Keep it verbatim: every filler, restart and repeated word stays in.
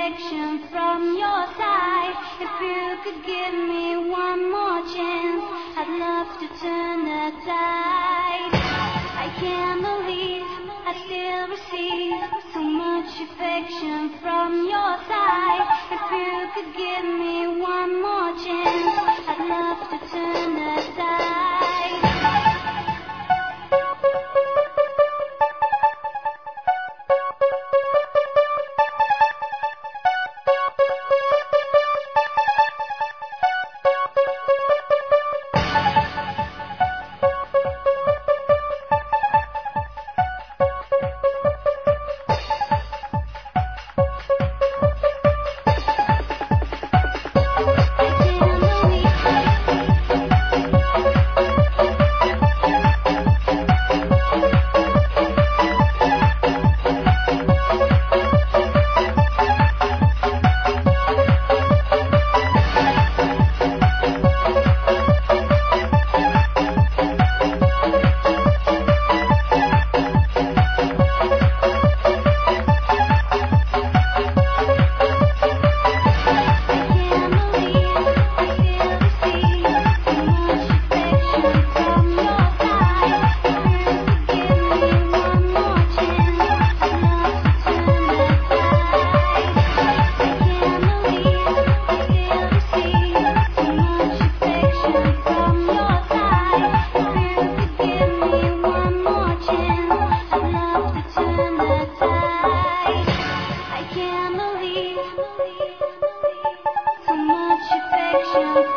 affection from your side. If you could give me one more chance, I'd love to turn the tide. I can't believe I still receive so much affection from your side. If you could give me one more chance, I'd love to turn the tide. So much affection